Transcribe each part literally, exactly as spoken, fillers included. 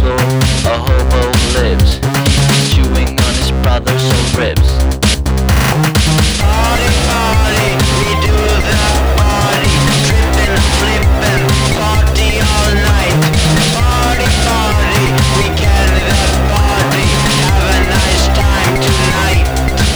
floor, a hobo lives. He's chewing on his brother's old ribs. Party, party, we do the party, trippin', flippin', party all night. Party, party, we can the party, have a nice time tonight.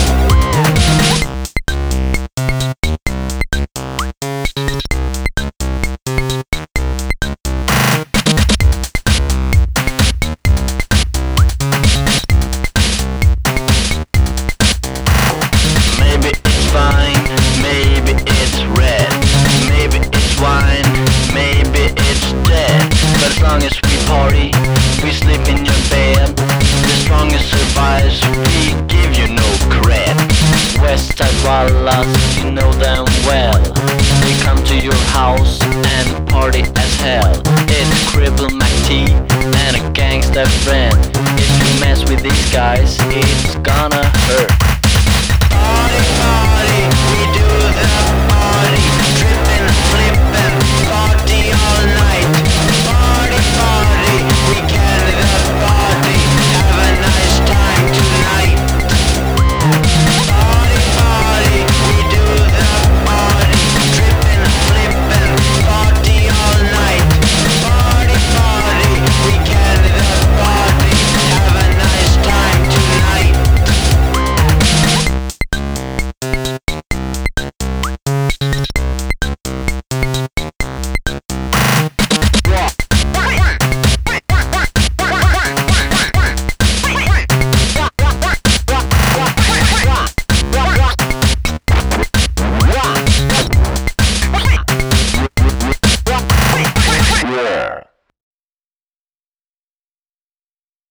Maybe it's fine, maybe it's red, maybe it's wine, maybe it's dead. But as long as we party, we sleep in your bed. The strongest survives, we give you no cred. Westside Wallas, you know them well. We come to your house and party as hell. It's Cripple McT and a gangsta friend. If you mess with these guys, it's gonna hurt.